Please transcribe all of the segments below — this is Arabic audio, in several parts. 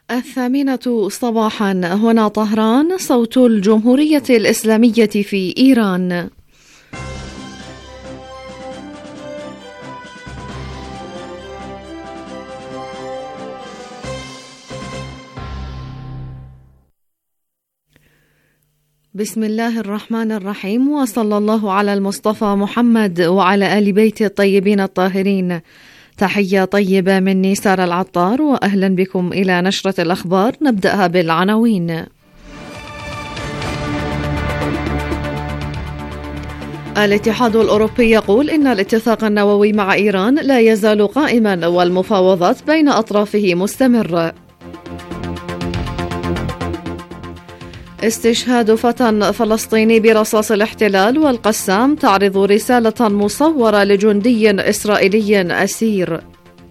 الثامنة صباحا، هنا طهران، صوت الجمهورية الإسلامية في إيران. بسم الله الرحمن الرحيم، وصلى الله على المصطفى محمد وعلى آل بيته الطيبين الطاهرين. تحية طيبة مني سارة العطار، وأهلا بكم إلى نشرة الأخبار. نبدأها بالعناوين. الاتحاد الأوروبي يقول إن الاتفاق النووي مع إيران لا يزال قائما والمفاوضات بين أطرافه مستمرة. استشهاد فتى فلسطيني برصاص الاحتلال، والقسام تعرض رسالة مصورة لجندي إسرائيلي أسير.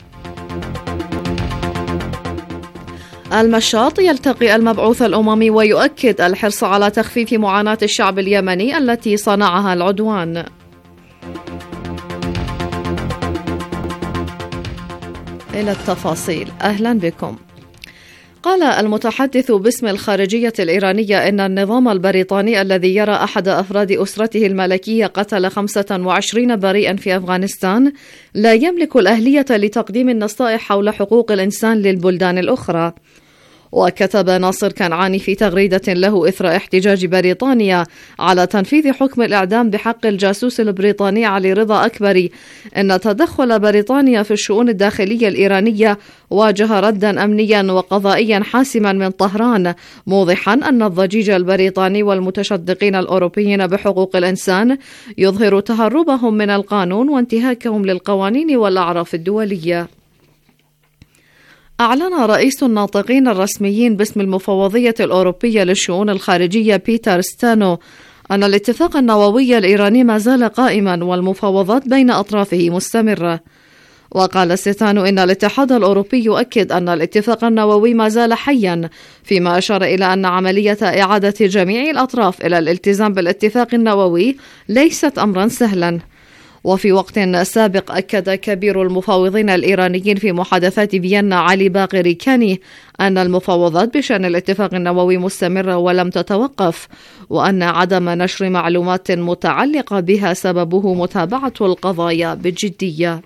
المشاط يلتقي المبعوث الأممي ويؤكد الحرص على تخفيف معاناة الشعب اليمني التي صنعها العدوان. إلى التفاصيل، أهلا بكم. قال المتحدث باسم الخارجية الإيرانية إن النظام البريطاني الذي يرى أحد أفراد أسرته الملكية قتل 25 بريئا في أفغانستان لا يملك الأهلية لتقديم النصائح حول حقوق الإنسان للبلدان الأخرى. وكتب ناصر كنعاني في تغريدة له إثر احتجاج بريطانيا على تنفيذ حكم الإعدام بحق الجاسوس البريطاني علي رضا أكبري إن تدخل بريطانيا في الشؤون الداخلية الإيرانية واجه ردا أمنيا وقضائيا حاسما من طهران، موضحا أن الضجيج البريطاني والمتشدقين الأوروبيين بحقوق الإنسان يظهر تهربهم من القانون وانتهاكهم للقوانين والأعراف الدولية. أعلن رئيس الناطقين الرسميين باسم المفوضية الأوروبية للشؤون الخارجية بيتر ستانو أن الاتفاق النووي الإيراني ما زال قائما والمفاوضات بين أطرافه مستمرة. وقال ستانو إن الاتحاد الأوروبي يؤكد أن الاتفاق النووي ما زال حيا، فيما أشار إلى أن عملية إعادة جميع الأطراف إلى الالتزام بالاتفاق النووي ليست أمرا سهلا. وفي وقت سابق أكد كبير المفاوضين الإيرانيين في محادثات فيينا علي باقر كاني أن المفاوضات بشأن الاتفاق النووي مستمرة ولم تتوقف، وأن عدم نشر معلومات متعلقة بها سببه متابعة القضايا بجدية.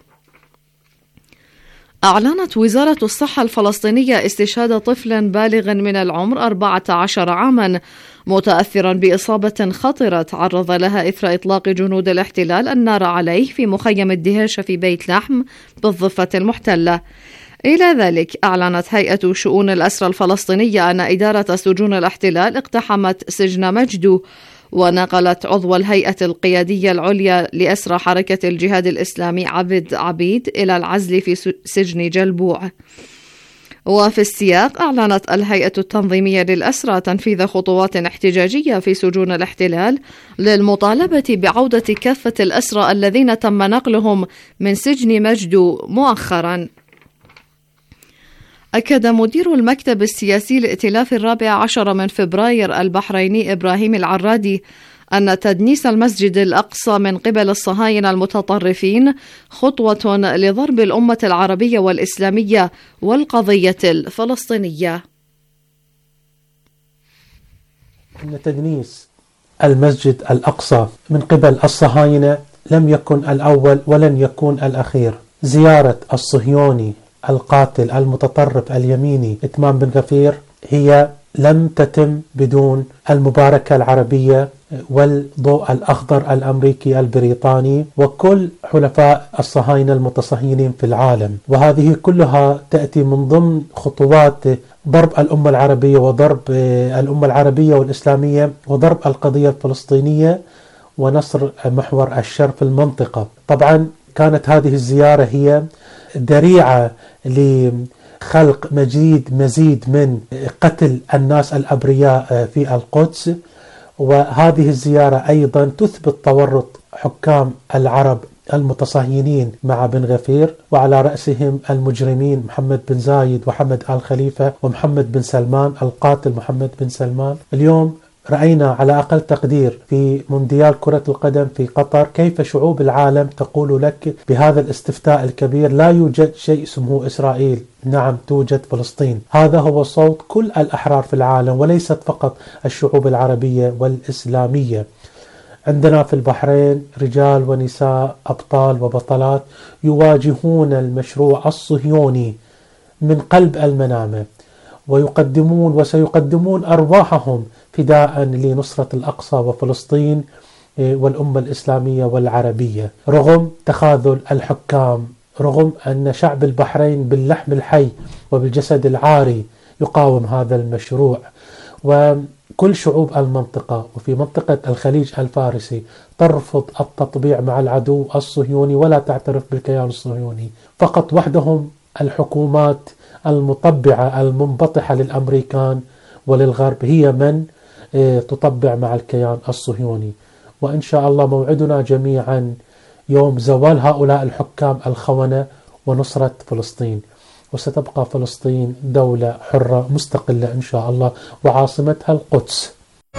أعلنت وزارة الصحة الفلسطينية استشهاد طفل بالغ من العمر 14 عاما متأثرا بإصابة خطرة تعرض لها إثر إطلاق جنود الاحتلال النار عليه في مخيم الدهاشة في بيت لحم بالضفة المحتلة. إلى ذلك أعلنت هيئة شؤون الأسرى الفلسطينية أن إدارة سجون الاحتلال اقتحمت سجن مجدو، ونقلت عضو الهيئة القيادية العليا لأسرى حركة الجهاد الإسلامي عبد عبيد إلى العزل في سجن جلبوع. وفي السياق أعلنت الهيئة التنظيمية للأسرى تنفيذ خطوات احتجاجية في سجون الاحتلال للمطالبة بعودة كافة الأسرى الذين تم نقلهم من سجن مجدو مؤخرا. أكد مدير المكتب السياسي لائتلاف 14 من فبراير البحريني إبراهيم العرادي أن تدنيس المسجد الأقصى من قبل الصهاينة المتطرفين خطوة لضرب الأمة العربية والإسلامية والقضية الفلسطينية. أن تدنيس المسجد الأقصى من قبل الصهاينة لم يكن الأول ولن يكون الأخير. زيارة الصهيوني القاتل المتطرف اليميني إتمام بن غفير هي لم تتم بدون المباركة العربية والضوء الأخضر الأمريكي البريطاني وكل حلفاء الصهاينة المتصهينين في العالم، وهذه كلها تأتي من ضمن خطوات ضرب الأمة العربية وضرب الأمة العربية والإسلامية وضرب القضية الفلسطينية ونصر محور الشر في المنطقة. طبعا كانت هذه الزيارة هي ذريعة لخلق مزيد من قتل الناس الأبرياء في القدس، وهذه الزيارة أيضا تثبت تورط حكام العرب المتصهينين مع بن غفير، وعلى رأسهم المجرمين محمد بن زايد وحمد آل خليفة ومحمد بن سلمان القاتل محمد بن سلمان. اليوم رأينا على أقل تقدير في مونديال كرة القدم في قطر كيف شعوب العالم تقول لك بهذا الاستفتاء الكبير: لا يوجد شيء اسمه إسرائيل، نعم توجد فلسطين. هذا هو صوت كل الأحرار في العالم وليست فقط الشعوب العربية والإسلامية. عندنا في البحرين رجال ونساء أبطال وبطلات يواجهون المشروع الصهيوني من قلب المنامة، ويقدمون وسيقدمون أرواحهم فداء لنصرة الأقصى وفلسطين والأمة الإسلامية والعربية، رغم تخاذل الحكام، رغم أن شعب البحرين باللحم الحي وبالجسد العاري يقاوم هذا المشروع. وكل شعوب المنطقة وفي منطقة الخليج الفارسي ترفض التطبيع مع العدو الصهيوني ولا تعترف بالكيان الصهيوني. فقط وحدهم الحكومات المطبعة المنبطحة للأمريكان وللغرب هي من تطبع مع الكيان الصهيوني. وإن شاء الله موعدنا جميعا يوم زوال هؤلاء الحكام الخونة ونصرة فلسطين، وستبقى فلسطين دولة حرة مستقلة إن شاء الله وعاصمتها القدس.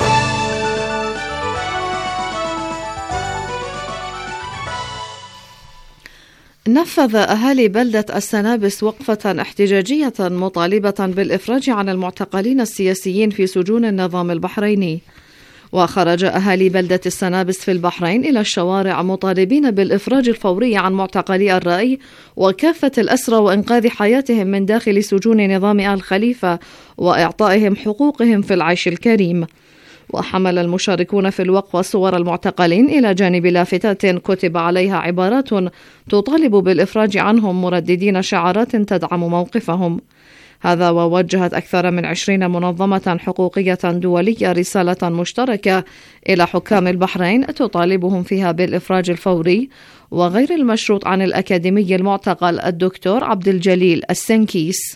نفذ أهالي بلدة السنابس وقفة احتجاجية مطالبة بالإفراج عن المعتقلين السياسيين في سجون النظام البحريني. وخرج أهالي بلدة السنابس في البحرين إلى الشوارع مطالبين بالإفراج الفوري عن معتقلي الرأي وكافة الأسرى وإنقاذ حياتهم من داخل سجون نظام آل خليفة وإعطائهم حقوقهم في العيش الكريم. وحمل المشاركون في الوقفة صور المعتقلين إلى جانب لافتات كتب عليها عبارات تطالب بالإفراج عنهم، مرددين شعارات تدعم موقفهم. هذا ووجهت أكثر من 20 منظمة حقوقية دولية رسالة مشتركة إلى حكام البحرين تطالبهم فيها بالإفراج الفوري وغير المشروط عن الأكاديمي المعتقل الدكتور عبد الجليل السنكيس.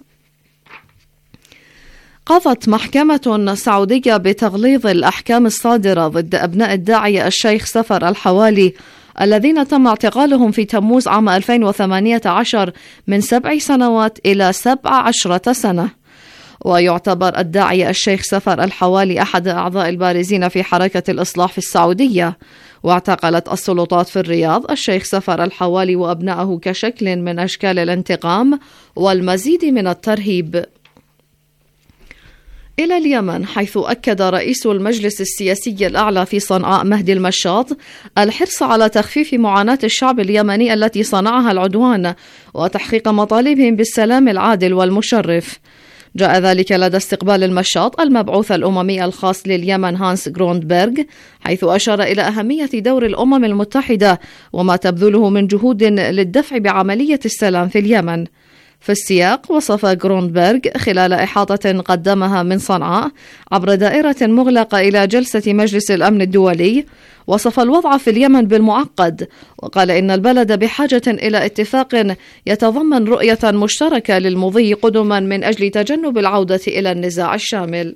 قضت محكمة سعودية بتغليظ الأحكام الصادرة ضد أبناء الداعية الشيخ سفر الحوالي الذين تم اعتقالهم في تموز عام 2018 من 7 سنوات إلى 17 سنة. ويعتبر الداعية الشيخ سفر الحوالي أحد أعضاء البارزين في حركة الإصلاح في السعودية. واعتقلت السلطات في الرياض الشيخ سفر الحوالي وأبنائه كشكل من أشكال الانتقام والمزيد من الترهيب. إلى اليمن، حيث أكد رئيس المجلس السياسي الأعلى في صنعاء مهدي المشاط الحرص على تخفيف معاناة الشعب اليمني التي صنعها العدوان وتحقيق مطالبهم بالسلام العادل والمشرف. جاء ذلك لدى استقبال المشاط المبعوث الأممي الخاص لليمن هانس غروندبرغ، حيث أشار إلى أهمية دور الأمم المتحدة وما تبذله من جهود للدفع بعملية السلام في اليمن. في السياق، وصف غروندبرغ خلال إحاطة قدمها من صنعاء عبر دائرة مغلقة إلى جلسة مجلس الأمن الدولي، وصف الوضع في اليمن بالمعقد، وقال إن البلد بحاجة إلى اتفاق يتضمن رؤية مشتركة للمضي قدما من أجل تجنب العودة إلى النزاع الشامل.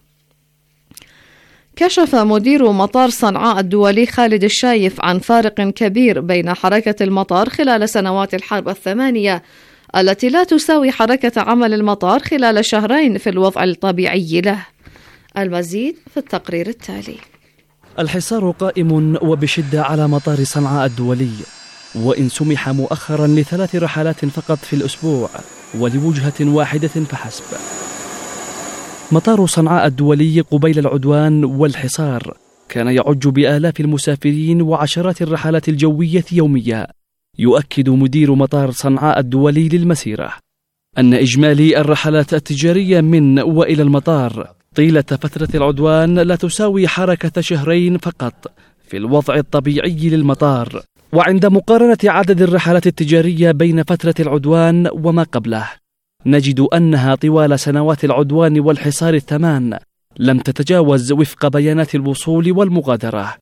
كشف مدير مطار صنعاء الدولي خالد الشايف عن فارق كبير بين حركة المطار خلال سنوات الحرب الثمانية التي لا تساوي حركة عمل المطار خلال شهرين في الوضع الطبيعي له. المزيد في التقرير التالي. الحصار قائم وبشدة على مطار صنعاء الدولي، وإن سمح مؤخرا ل3 رحلات فقط في الأسبوع ولوجهة واحدة فحسب. مطار صنعاء الدولي قبيل العدوان والحصار كان يعج بآلاف المسافرين وعشرات الرحلات الجوية يوميا. يؤكد مدير مطار صنعاء الدولي للمسيرة أن إجمالي الرحلات التجارية من وإلى المطار طيلة فترة العدوان لا تساوي حركة شهرين فقط في الوضع الطبيعي للمطار. وعند مقارنة عدد الرحلات التجارية بين فترة العدوان وما قبله، نجد أنها طوال سنوات العدوان والحصار 8 لم تتجاوز وفق بيانات الوصول والمغادرة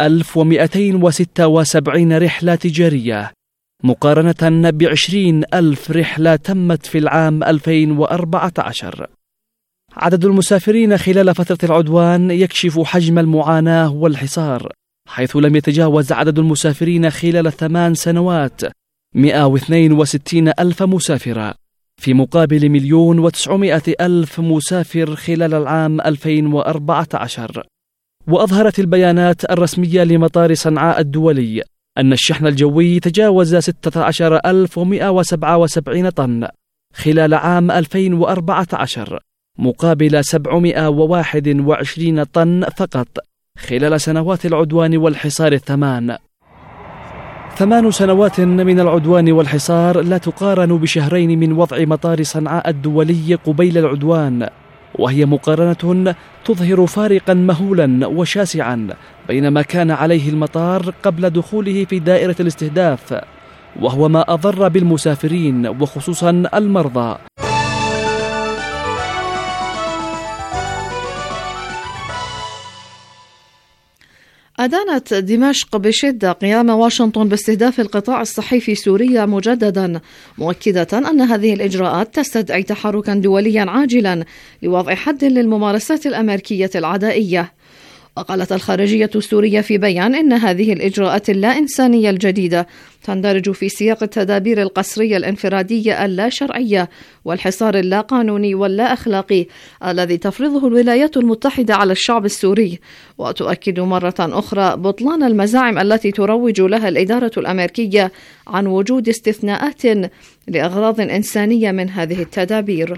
1276 رحلة تجارية، مقارنة ب20,000 رحلة تمت في العام 2014. عدد المسافرين خلال فترة العدوان يكشف حجم المعاناة والحصار، حيث لم يتجاوز عدد المسافرين خلال 8 سنوات 162,000 مسافرة، في مقابل 1,900,000 مسافر خلال العام 2014. وأظهرت البيانات الرسمية لمطار صنعاء الدولي أن الشحن الجوي تجاوز 16177 طن خلال عام 2014 مقابل 721 طن فقط خلال سنوات العدوان والحصار 8 سنوات من العدوان والحصار لا تقارن بشهرين من وضع مطار صنعاء الدولي قبيل العدوان، وهي مقارنة تظهر فارقا مهولا وشاسعا بين ما كان عليه المطار قبل دخوله في دائرة الاستهداف، وهو ما أضر بالمسافرين وخصوصا المرضى. أدانت دمشق بشدة قيام واشنطن باستهداف القطاع الصحي في سوريا مجددا، مؤكدة أن هذه الإجراءات تستدعي تحركا دوليا عاجلا لوضع حد للممارسات الأمريكية العدائية. وقالت الخارجية السورية في بيان إن هذه الإجراءات اللا إنسانية الجديدة تندرج في سياق التدابير القسرية الانفرادية اللا شرعية والحصار اللا قانوني واللا أخلاقي الذي تفرضه الولايات المتحدة على الشعب السوري، وتؤكد مرة أخرى بطلان المزاعم التي تروج لها الإدارة الأمريكية عن وجود استثناءات لأغراض إنسانية من هذه التدابير.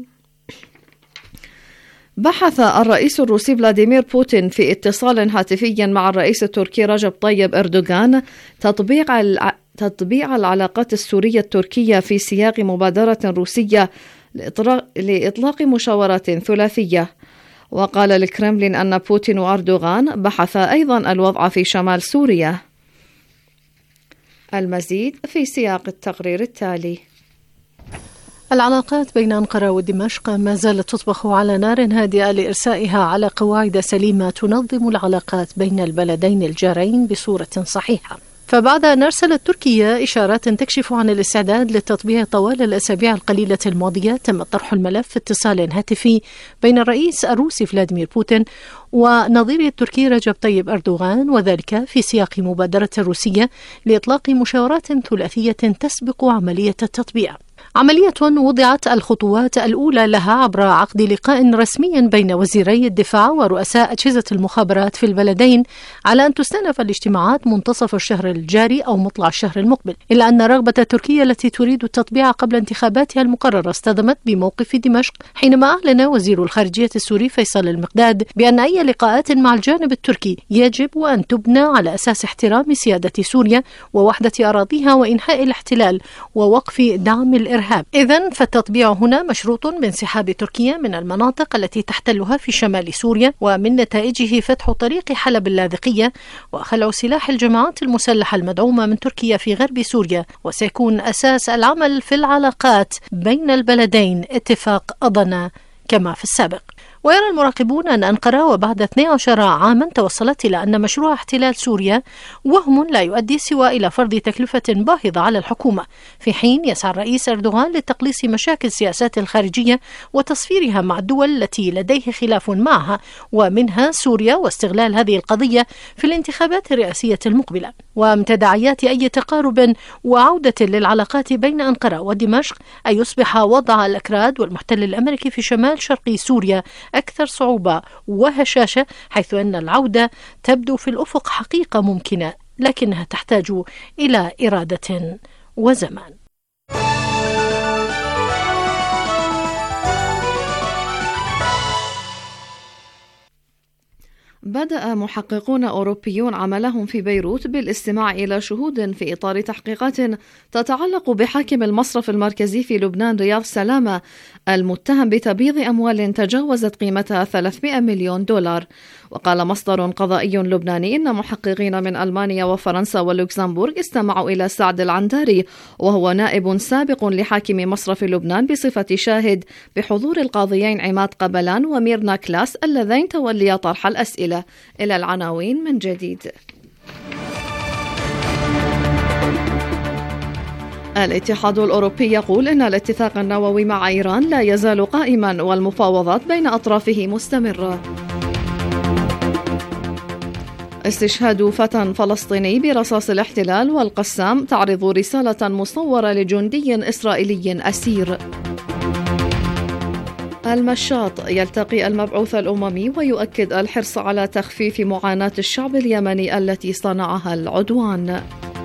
بحث الرئيس الروسي فلاديمير بوتين في اتصال هاتفي مع الرئيس التركي رجب طيب أردوغان تطبيع العلاقات السورية التركية في سياق مبادرة روسية لإطلاق مشاورات ثلاثية. وقال الكرملين أن بوتين وأردوغان بحثا أيضا الوضع في شمال سوريا. المزيد في سياق التقرير التالي. العلاقات بين أنقرة ودمشق ما زالت تطبخ على نار هادئة لإرسائها على قواعد سليمة تنظم العلاقات بين البلدين الجارين بصورة صحيحة. فبعد أن أرسلت تركيا إشارات تكشف عن الاستعداد للتطبيع طوال الأسابيع القليلة الماضية، تم طرح الملف في اتصال هاتفي بين الرئيس الروسي فلاديمير بوتين ونظيره التركي رجب طيب أردوغان، وذلك في سياق مبادرة روسية لإطلاق مشاورات ثلاثية تسبق عملية التطبيع. عملية وضعت الخطوات الأولى لها عبر عقد لقاء رسمي بين وزيري الدفاع ورؤساء أجهزة المخابرات في البلدين على أن تستأنف الاجتماعات منتصف الشهر الجاري أو مطلع الشهر المقبل، إلا أن رغبة تركيا التي تريد التطبيع قبل انتخاباتها المقررة اصطدمت بموقف دمشق، حينما أعلن وزير الخارجية السوري فيصل المقداد بأن أي لقاءات مع الجانب التركي يجب أن تبنى على أساس احترام سيادة سوريا ووحدة أراضيها وإنهاء الاحتلال ووقف دعم الإرهاب. إذن فالتطبيع هنا مشروط بانسحاب تركيا من المناطق التي تحتلها في شمال سوريا، ومن نتائجه فتح طريق حلب اللاذقية وخلع سلاح الجماعات المسلحة المدعومة من تركيا في غرب سوريا، وسيكون أساس العمل في العلاقات بين البلدين اتفاق أضنا كما في السابق. ويرى المراقبون أن أنقرة وبعد 12 عاما توصلت إلى أن مشروع احتلال سوريا وهم لا يؤدي سوى إلى فرض تكلفة باهظة على الحكومة، في حين يسعى الرئيس أردوغان لتقليص مشاكل السياسات الخارجية وتصفيرها مع الدول التي لديه خلاف معها، ومنها سوريا، واستغلال هذه القضية في الانتخابات الرئاسية المقبلة. ومن تداعيات أي تقارب وعودة للعلاقات بين أنقرة ودمشق أن يصبح وضع الأكراد والمحتل الأمريكي في شمال شرقي سوريا أكثر صعوبة وهشاشة، حيث أن العودة تبدو في الأفق حقيقة ممكنة، لكنها تحتاج إلى إرادة وزمان. بدأ محققون أوروبيون عملهم في بيروت بالاستماع إلى شهود في إطار تحقيقات تتعلق بحاكم المصرف المركزي في لبنان رياض سلامة المتهم بتبييض أموال تجاوزت قيمتها 300 مليون دولار. وقال مصدر قضائي لبناني إن محققين من ألمانيا وفرنسا ولوكسمبورغ استمعوا إلى سعد العنداري، وهو نائب سابق لحاكم مصرف لبنان بصفة شاهد، بحضور القاضيين عماد قبلان وميرنا كلاس اللذين توليا طرح الأسئلة. إلى العناوين من جديد. الاتحاد الأوروبي يقول إن الاتفاق النووي مع إيران لا يزال قائما والمفاوضات بين أطرافه مستمرة. استشهاد فتى فلسطيني برصاص الاحتلال والقسام تعرض رسالة مصورة لجندي إسرائيلي أسير. المشاط يلتقي المبعوث الأممي ويؤكد الحرص على تخفيف معاناة الشعب اليمني التي صنعها العدوان.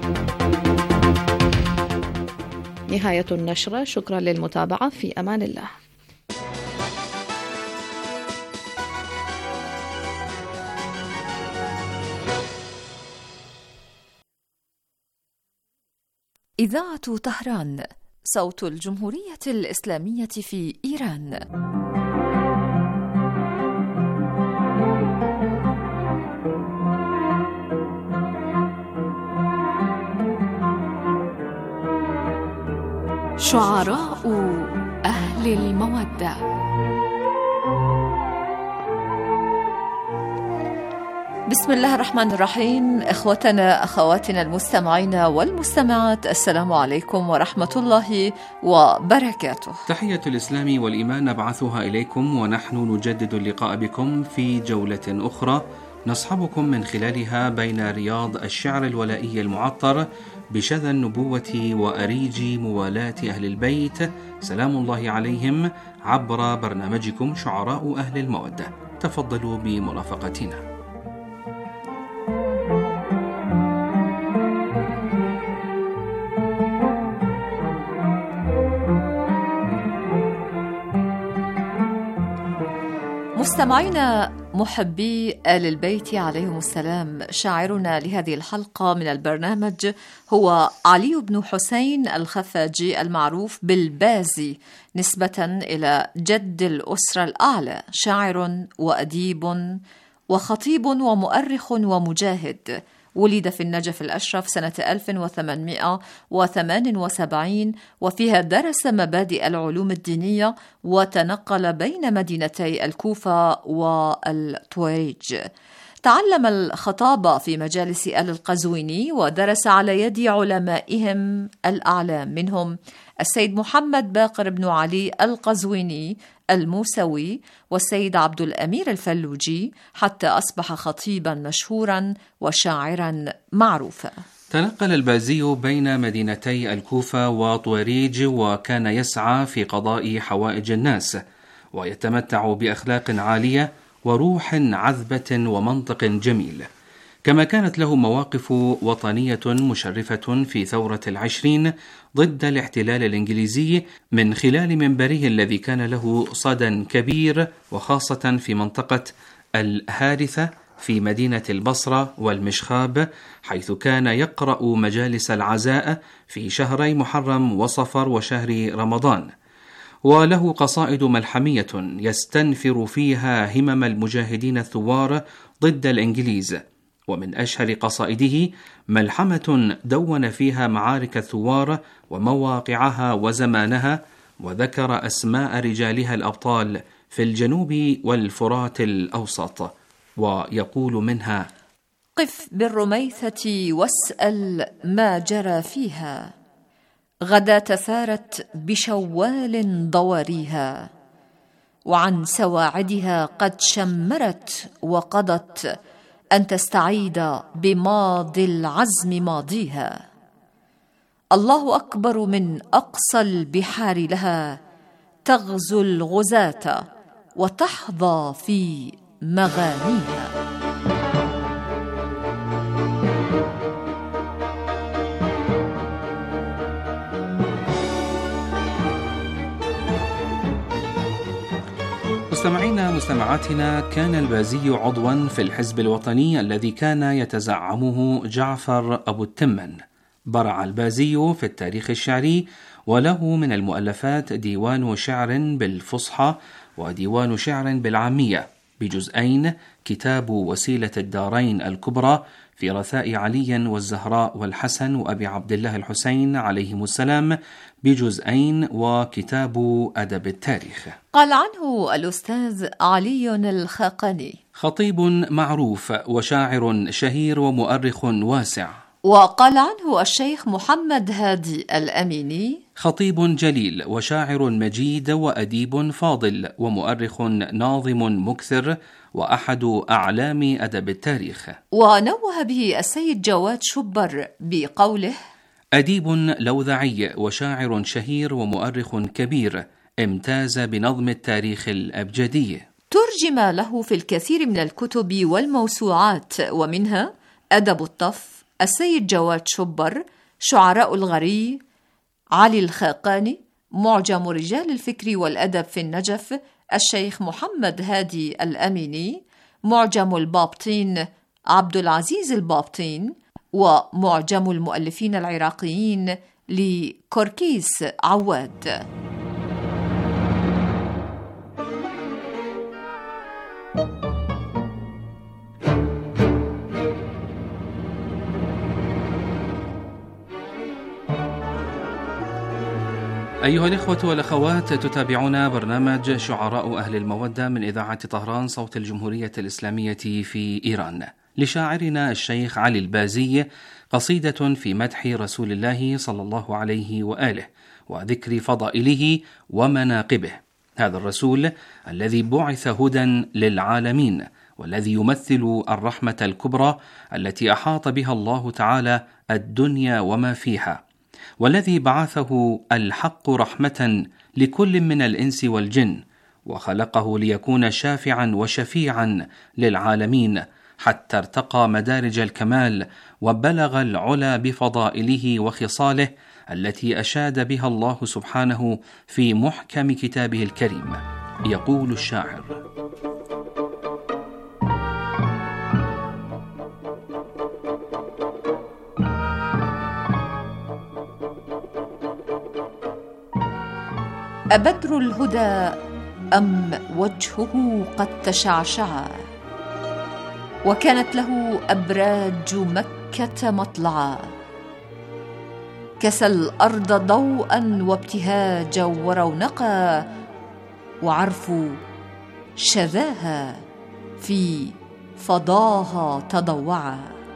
نهاية النشرة، شكرا للمتابعة، في أمان الله. إذاعة طهران، صوت الجمهورية الإسلامية في إيران. شعراء أهل المودة. بسم الله الرحمن الرحيم. إخوتنا أخواتنا المستمعين والمستمعات، السلام عليكم ورحمة الله وبركاته. تحية الإسلام والإيمان نبعثها إليكم، ونحن نجدد اللقاء بكم في جولة أخرى نصحبكم من خلالها بين رياض الشعر الولائي المعطر بشذا النبوة وأريج موالاة أهل البيت سلام الله عليهم، عبر برنامجكم شعراء أهل المودة. تفضلوا بمرافقتنا. مستمعينا محبي آل البيت عليهم السلام، شاعرنا لهذه الحلقة من البرنامج هو علي بن حسين الخفاجي المعروف بالبازي نسبة إلى جد الأسرة الأعلى، شاعر وأديب وخطيب ومؤرخ ومجاهد. ولد في النجف الأشرف سنة 1878، وفيها درس مبادئ العلوم الدينية وتنقل بين مدينتي الكوفة والطويريج. تعلم الخطابة في مجالس آل القزويني ودرس على يد علمائهم الأعلام، منهم السيد محمد باقر بن علي القزويني الموسوي والسيد عبد الأمير الفلوجي، حتى أصبح خطيبا مشهورا وشاعرا معروفا. تنقل البازي بين مدينتي الكوفة وطويريج، وكان يسعى في قضاء حوائج الناس، ويتمتع بأخلاق عالية وروح عذبة ومنطق جميل. كما كانت له مواقف وطنية مشرفة في ثورة العشرين ضد الاحتلال الإنجليزي من خلال منبره الذي كان له صدى كبير، وخاصة في منطقة الهارثة في مدينة البصرة والمشخاب، حيث كان يقرأ مجالس العزاء في شهري محرم وصفر وشهر رمضان. وله قصائد ملحمية يستنفر فيها همم المجاهدين الثوار ضد الإنجليز، ومن أشهر قصائده ملحمة دون فيها معارك الثوار ومواقعها وزمانها، وذكر أسماء رجالها الأبطال في الجنوب والفرات الأوسط، ويقول منها: قف بالرميثة واسأل ما جرى فيها، غدا ثارت بشوال ضواريها، وعن سواعدها قد شمرت وقضت أن تستعيد بماضي العزم ماضيها. الله أكبر من أقصى البحار لها، تغزو الغزاة وتحظى في مغانيها. مستمعينا مستمعاتنا، كان البازي عضوا في الحزب الوطني الذي كان يتزعمه جعفر أبو التمن. برع البازي في التاريخ الشعري، وله من المؤلفات ديوان شعر بالفصحى وديوان شعر بالعامية بجزئين، كتاب وسيلة الدارين الكبرى في رثاء علي والزهراء والحسن وأبي عبد الله الحسين عليهم السلام بجزئين، وكتاب أدب التاريخ. قال عنه الأستاذ علي الخاقاني: خطيب معروف وشاعر شهير ومؤرخ واسع. وقال عنه الشيخ محمد هادي الأميني: خطيب جليل وشاعر مجيد وأديب فاضل ومؤرخ ناظم مكثر، وأحد أعلام أدب التاريخ. ونوه به السيد جواد شبر بقوله: أديب لوذعي وشاعر شهير ومؤرخ كبير، امتاز بنظم التاريخ الأبجدي. ترجم له في الكثير من الكتب والموسوعات، ومنها أدب الطف، السيد جواد شبر، شعراء الغري، علي الخاقاني، معجم رجال الفكر والأدب في النجف، الشيخ محمد هادي الأميني، معجم البابطين عبد العزيز البابطين، ومعجم المؤلفين العراقيين لكوركيس عواد. أيها الإخوة والأخوات، تتابعون برنامج شعراء أهل المودة من إذاعة طهران صوت الجمهورية الإسلامية في إيران. لشاعرنا الشيخ علي البازي قصيدة في مدح رسول الله صلى الله عليه وآله وذكر فضائله ومناقبه. هذا الرسول الذي بعث هدى للعالمين، والذي يمثل الرحمة الكبرى التي أحاط بها الله تعالى الدنيا وما فيها، والذي بعثه الحق رحمة لكل من الإنس والجن، وخلقه ليكون شافعا وشفيعا للعالمين، حتى ارتقى مدارج الكمال وبلغ العلا بفضائله وخصاله التي أشاد بها الله سبحانه في محكم كتابه الكريم. يقول الشاعر: أبدر الهدى أم وجهه قد تشعشعا، وكانت له أبراج مكة مطلعا، كسى الأرض ضوءا وابتهاجا ورونقا، وعرف شذاها في فضاها تضوعا.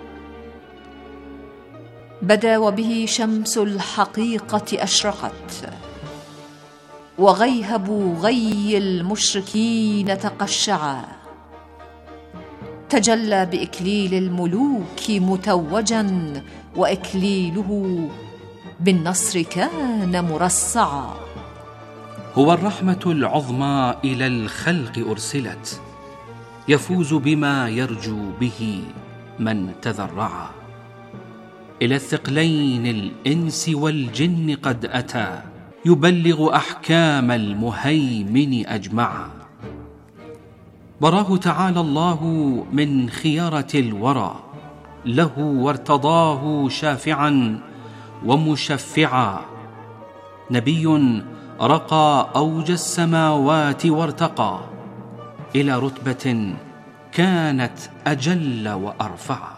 بدا وبه شمس الحقيقة أشرقت، وغيهب غي المشركين تقشعا، تجلى بإكليل الملوك متوجا، وإكليله بالنصر كان مرصعا. هو الرحمة العظمى إلى الخلق أرسلت، يفوز بما يرجو به من تذرعا. إلى الثقلين الإنس والجن قد أتى، يبلغ أحكام المهيمن أجمعا. براه تعالى الله من خيرة الورى، له وارتضاه شافعا ومشفعا. نبي رقى أوج السماوات وارتقى، إلى رتبة كانت أجل وأرفع.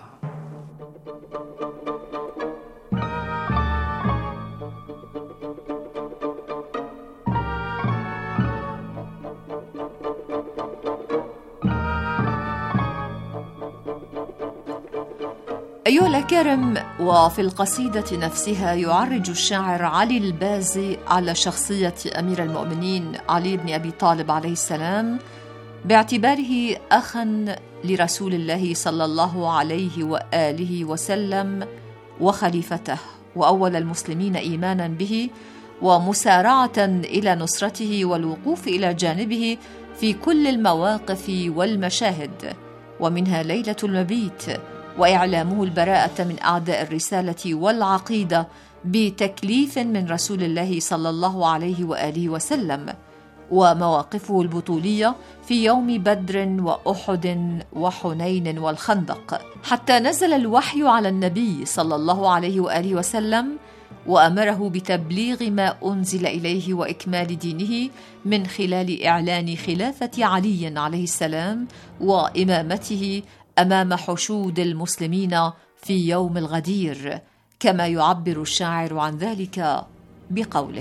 أيها الأكارم، وفي القصيدة نفسها يعرج الشاعر علي البازي على شخصية أمير المؤمنين علي بن أبي طالب عليه السلام، باعتباره أخا لرسول الله صلى الله عليه وآله وسلم وخليفته، وأول المسلمين إيمانا به، ومسارعة إلى نصرته والوقوف إلى جانبه في كل المواقف والمشاهد، ومنها ليلة المبيت، وإعلامه البراءة من أعداء الرسالة والعقيدة بتكليف من رسول الله صلى الله عليه وآله وسلم، ومواقفه البطولية في يوم بدر وأحد وحنين والخندق، حتى نزل الوحي على النبي صلى الله عليه وآله وسلم وأمره بتبليغ ما أنزل إليه وإكمال دينه من خلال إعلان خلافة علي عليه السلام وإمامته أمام حشود المسلمين في يوم الغدير، كما يعبر الشاعر عن ذلك بقوله: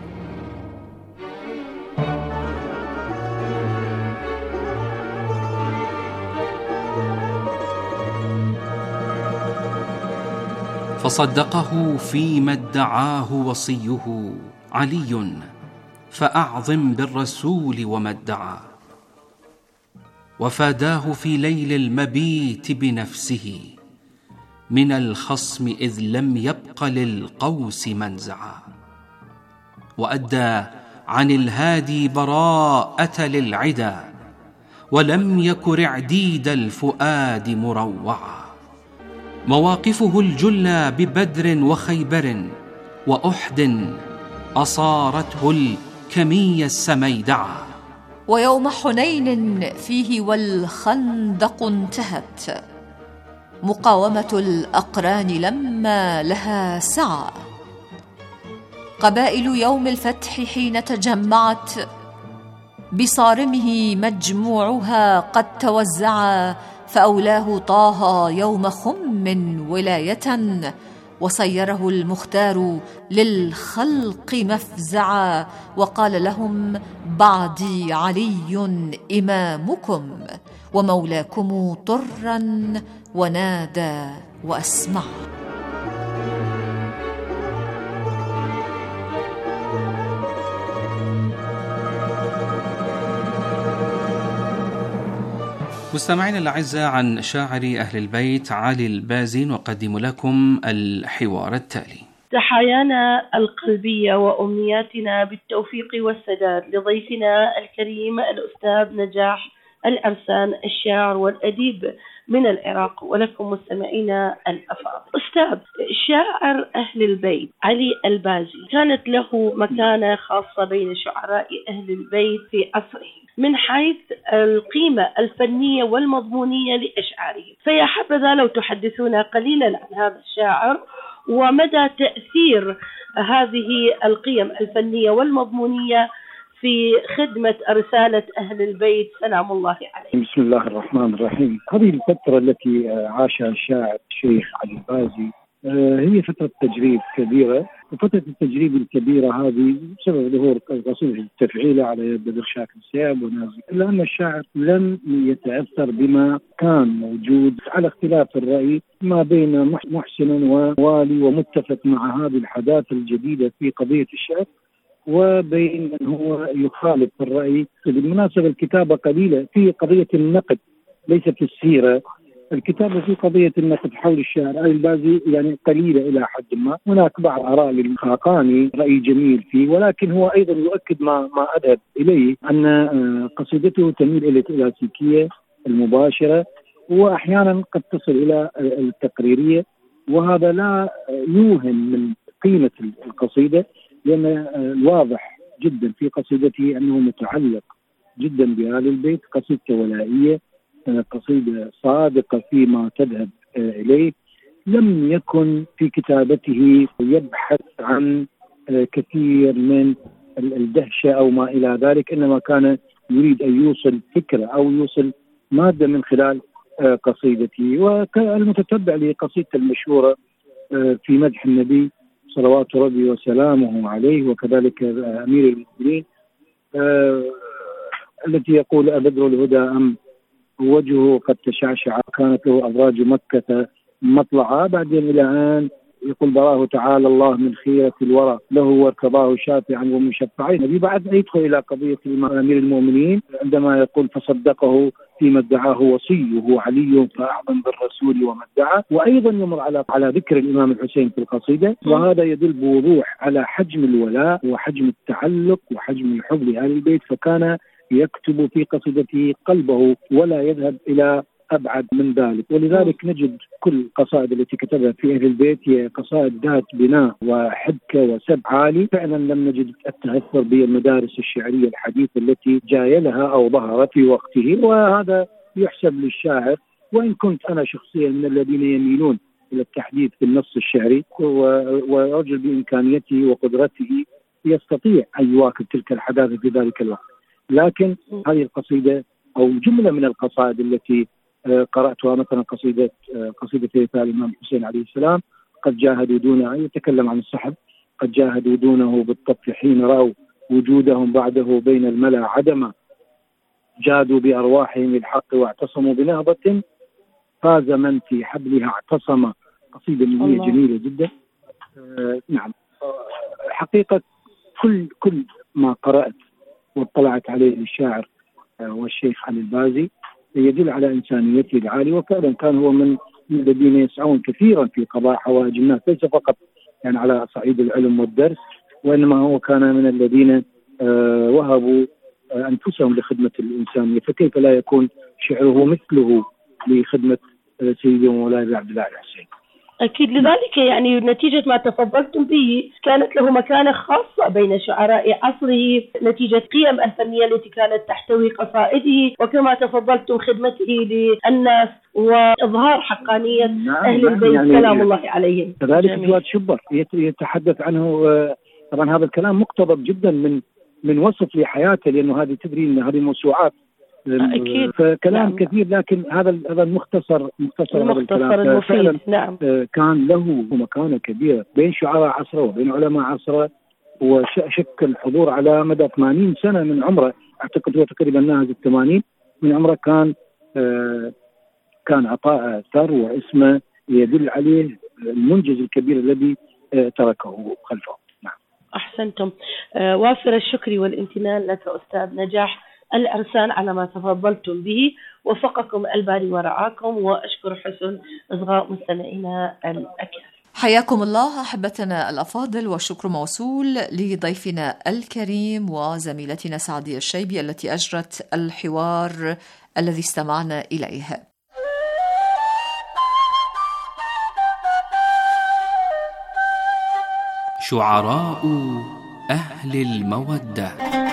فصدقه فيما ادعاه وصيه علي، فأعظم بالرسول وما ادعى، وفاداه في ليل المبيت بنفسه من الخصم إذ لم يبق للقوس منزعا، وأدى عن الهادي براءة للعدا، ولم يك رعديد الفؤاد مروعا. مواقفه الجلى ببدر وخيبر وأحد أصارته الكمي السميدعا. ويوم حنين فيه والخندق انتهت، مقاومة الأقران لما لها سعى. قبائل يوم الفتح حين تجمعت، بصارمه مجموعها قد توزعا. فأولاه طه يوم خم ولاية، وصيره المختار للخلق مفزعا. وقال لهم بعدي علي إمامكم ومولاكم طرا، ونادى وأسمع. مستمعين الأعزاء، عن شاعر أهل البيت علي البازي نقدم لكم الحوار التالي. تحايانا القلبية وأمنياتنا بالتوفيق والسداد لضيفنا الكريم الأستاذ نجاح الأرسان، الشاعر والأديب من العراق، ولكم مستمعينا الأفاضل. أستاذ شاعر أهل البيت علي البازي كانت له مكانة خاصة بين شعراء أهل البيت في عصره من حيث القيمة الفنية والمضمونية لأشعاره، فيا حبذا لو تحدثونا قليلا عن هذا الشاعر ومدى تأثير هذه القيم الفنية والمضمونية في خدمة رسالة أهل البيت سلام الله عليه. بسم الله الرحمن الرحيم. هذه الفترة التي عاشها الشاعر الشيخ علي البازي هي فترة تجريب كبيرة، وفترة التجريب الكبيرة هذه بسبب ظهور قصيدة التفعيلة على يد بدر شاكر سياب ونازي، إلا أن الشاعر لم يتأثر بما كان موجود على اختلاف الرأي ما بين محسن ووالي ومتفق مع هذه الحداثة الجديدة في قضية الشعر، وبين من هو يخالف الرأي. بالمناسبة الكتابة قليلة في قضية النقد، ليست السيرة. الكتابة في قضية النقد حول الشاعر علي البازي يعني قليلة إلى حد ما. هناك بعض آراء للخاقاني رأي جميل فيه، ولكن هو أيضا يؤكد ما أذهب إليه أن قصيدته تميل إلى الكلاسيكية المباشرة، وأحيانا قد تصل إلى التقريرية، وهذا لا يوهم من قيمة القصيدة، لأن الواضح جدا في قصيدته أنه متعلق جدا بآل البيت، قصيدة ولائية، قصيدة صادقة فيما تذهب إليه. لم يكن في كتابته يبحث عن كثير من الدهشة أو ما إلى ذلك، إنما كان يريد أن يوصل فكرة أو يوصل مادة من خلال قصيدته. والمتتبع لقصيدة المشهورة في مدح النبي صلوات ربي وسلامه عليه، وكذلك أمير المؤمنين التي يقول أبدر الهدى أم وجهه قد تشعشع، كانت له أبراج مكة مطلعا، بعدين إلى أن يقول براه تعالى الله من خيرة الورى له وارتضاه شافعا ومشفعين. نبي بعد يدخل إلى قضية أمير المؤمنين عندما يقول فصدقه فيما ادعاه وصيه علي فأعظم بالرسول وما ادعى، وأيضا يمر على ذكر الإمام الحسين في القصيدة، وهذا يدل بوضوح على حجم الولاء وحجم التعلق وحجم الحب لآل البيت. فكان يكتب في قصيدته قلبه ولا يذهب إلى أبعد من ذلك، ولذلك نجد كل القصائد التي كتبها في أهل البيت هي قصائد ذات بناء وحبكة وسبع عالي. فعلا لم نجد التأثر بالمدارس الشعرية الحديثة التي جايلها أو ظهرت في وقته، وهذا يحسب للشاعر. وإن كنت أنا شخصيا من الذين يميلون إلى التحديث في النص الشعري، ورجل بإمكانيته وقدرته يستطيع أن يواكب تلك الحداثة في ذلك الوقت، لكن هذه القصيدة أو جملة من القصائد التي قرأتها، مثلا قصيدة رثاء الإمام الحسين عليه السلام، قد جاهدوا دونه، يتكلم عن الصحب، قد جاهدوا دونه بالطف حين رأوا وجودهم بعده بين الملأ عدما، جادوا بأرواحهم الحق واعتصموا بنهضة، فاز من في حبلها اعتصم. قصيدة منية جميلة جدا. نعم، حقيقة كل ما قرأت واطلعت عليه الشاعر والشيخ علي البازي يدل على إنسانيته العالية، وفعلا كان هو من الذين يسعون كثيرا في قضاء حوائج الناس، ليس فقط يعني على صعيد العلم والدرس، وإنما هو كان من الذين وهبوا أنفسهم لخدمة الإنسانية، فكيف لا يكون شعره مثله لخدمة سيدي ومولاي عبد الله الحسين. أكيد. لذلك يعني نتيجة ما تفضلتم به كانت له مكانة خاصة بين شعراء عصره، نتيجة قيم الفنية التي كانت تحتوي قصائده، وكما تفضلتم خدمته للناس وإظهار حقانية أهل البيت يعني سلام الله عليهم. كذلك فؤاد شبر يتحدث عنه. طبعا هذا الكلام مقتضب جدا من وصف لحياته، لأنه هذه تدري أن هذه موسوعات أكيد. فكلام نعم. كثير، لكن هذا المختصر المفيد. نعم. كان له مكانة كبيرة بين شعراء عصره وبين علماء عصره، وشكل حضور على مدى 80 سنة من عمره. أعتقد هو تقريبا ناهز 80 من عمره. كان عطاء أثر واسمه يدل عليه المنجز الكبير الذي تركه خلفه. نعم. أحسنتم. وافر الشكر والامتنان لك أستاذ نجاح العرسان على ما تفضلتم به، وفقكم الباري ورعاكم، وأشكر حسن إصغاء مستمعينا الأكارم. حياكم الله أحبتنا الأفاضل، والشكر موصول لضيفنا الكريم وزميلتنا سعدية الشيبي التي أجرت الحوار الذي استمعنا إليه. شعراء أهل المودة،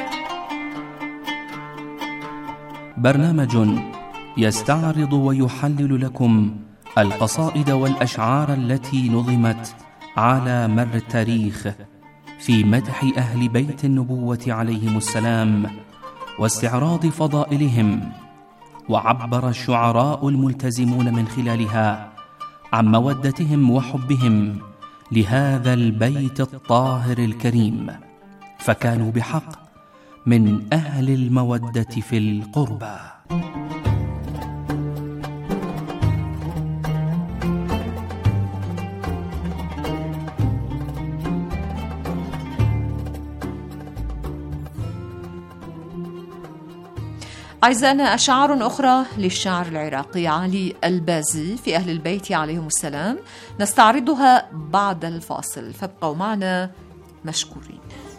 برنامج يستعرض ويحلل لكم القصائد والأشعار التي نظمت على مر التاريخ في مدح أهل بيت النبوة عليهم السلام واستعراض فضائلهم. وعبر الشعراء الملتزمون من خلالها عن مودتهم وحبهم لهذا البيت الطاهر الكريم، فكانوا بحق من أهل المودة في القربى. أعزائنا، أشعار أخرى للشاعر العراقي علي البازي في أهل البيت عليهم السلام نستعرضها بعد الفاصل، فابقوا معنا مشكورين.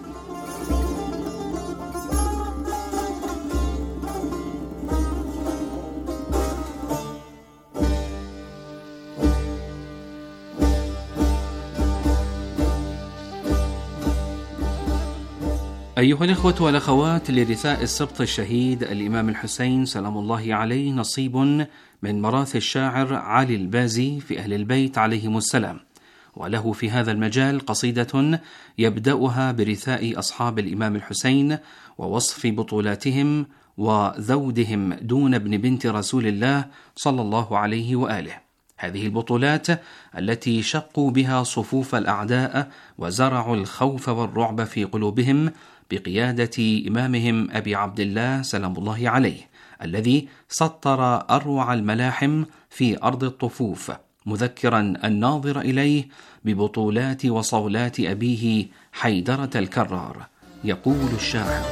أيها الإخوة والأخوات، لرثاء السبط الشهيد الإمام الحسين سلام الله عليه نصيب من مراث الشاعر علي البازي في أهل البيت عليهم السلام، وله في هذا المجال قصيدة يبدأها برثاء أصحاب الإمام الحسين ووصف بطولاتهم وذودهم دون ابن بنت رسول الله صلى الله عليه وآله. هذه البطولات التي شقوا بها صفوف الأعداء وزرعوا الخوف والرعب في قلوبهم بقيادة إمامهم أبي عبد الله سلام الله عليه، الذي سطر أروع الملاحم في أرض الطفوف، مذكرا الناظر إليه ببطولات وصولات أبيه حيدرة الكرار. يقول الشاعر: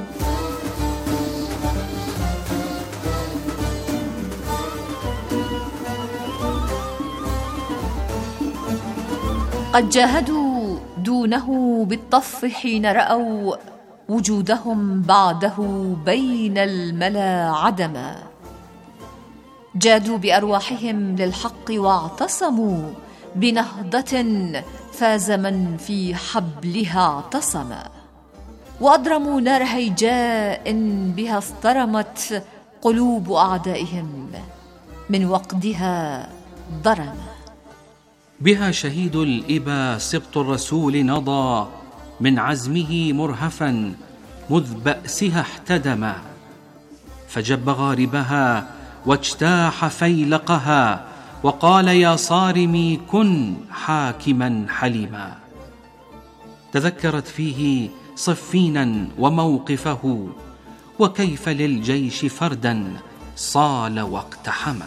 قد جاهدوا دونه بالطف حين رأوا وجودهم بعده بين الملا عدما، جادوا بأرواحهم للحق واعتصموا بنهضة فاز من في حبلها اعتصم، وأضرموا نار هيجاء بها اصطرمت قلوب أعدائهم من وقدها ضرما. بها شهيد الإبا سبط الرسول نضى من عزمه مرهفا مذ بأسها احتدما، فجب غاربها واجتاح فيلقها وقال: يا صارمي كن حاكما حليما. تذكرت فيه صفينا وموقفه، وكيف للجيش فردا صال واقتحما.